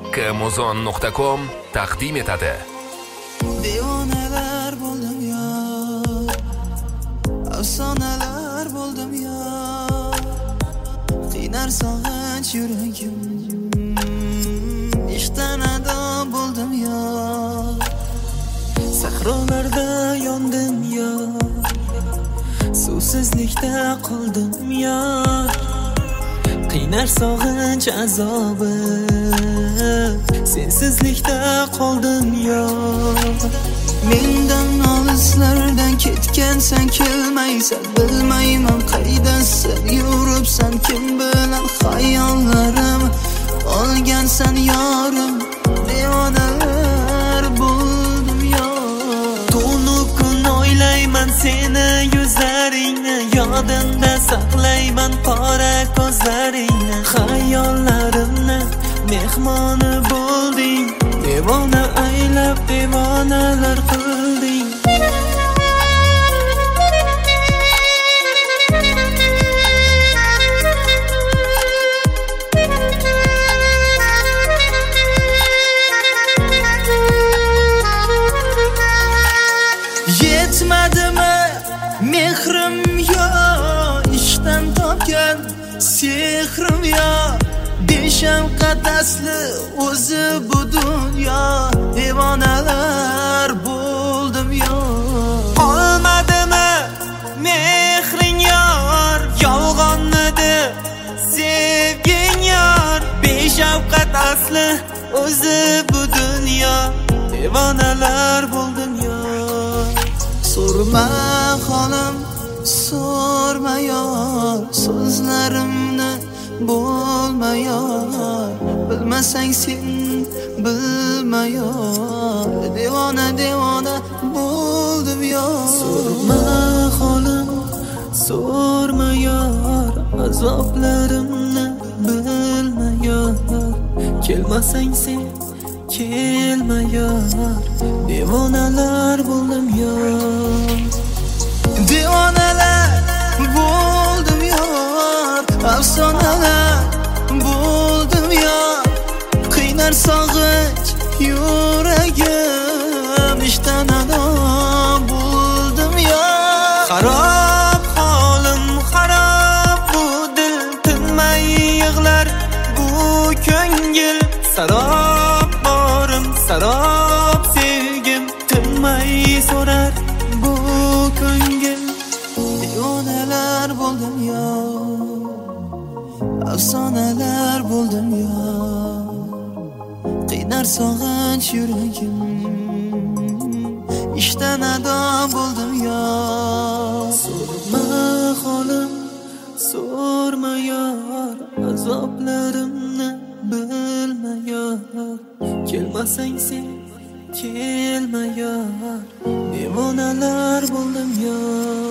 kmuzon.com taqdim etadi. Devonalar bo'ldim yo, afsonalar bo'ldim yo, qiynar sog'inch yuragim, ishdan ado bo'ldim yo, sahrolarda yondim yo, suvsizlikda qoldim yo, qiynar sog'inch azobi, sensizlikda qoldim yo. Mendan olislardan ketgansan, kelmaysan, bilmayman qaydasan, yuribsan kim bilan xayollarim, olgansan yorim, devonalar bo'ldim yo. Tunu kun o'ylayman seni yuzlaringni, yodimda saqlayman qora ko'zlaringni, xayollarimni mehmoni bo'lding, devona aylab devonalar qilding. Yetmadimi mehrim yo, ishdan topgan sehrim yo, beshafqat asli o'zi bu dunyo, devonalar bo'ldim yo. Olmadimi mehring yor, yolg'onnidi sevging yor, beshafqat asli o'zi bu dunyo, devonalar bo'ldim yo. So'rma xolim, so'rma yor, so'zlarimni bo'lma yor, bilmasang sen bilma yor, devona devona bo'ldim yor. So'rma xolim, so'rma yor, azoblarimni bilma yor, kelmasang sen kelma yor, devonalar bo'ldim yor. Devonalar bo'ldim yor, afsonalar bo'ldim yor, qiynar sog'inch yuragim, ishdan ado bo'ldim yor. Xarob holim, xarob bu dil, tinmay yig'lar bu ko'ngil, sarob borim, sarob sevgim, tinmay so'rar bu ko'ngil. Devonalar bo'ldim yo, afsonalar bo'ldim yo, qiynar sog'inch yuragim, ishdan ado bo'ldim yo. So'rma xolim, so'rma yor, azoblarimni bilma yor, kelmasang sen kelma yor, devonalar bo'ldim yor.